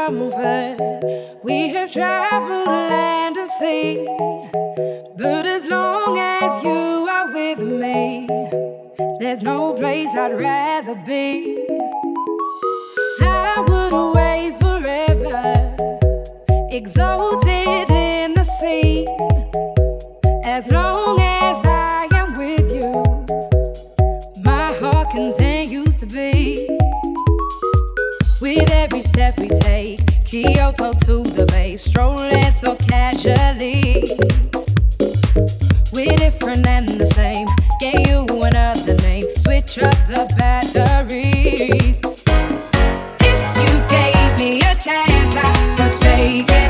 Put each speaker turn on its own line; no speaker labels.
comfort. We have traveled land and sea, but as long as you are with me, there's no place I'd rather be. I would wait forever, exalted in the sea, as long as I am with you. My heart continues to beat. With every step we take, Kyoto to the bay, strolling so casually. We're different and the same, gave you another name, switch up the batteries. If you gave me a chance, I would take it.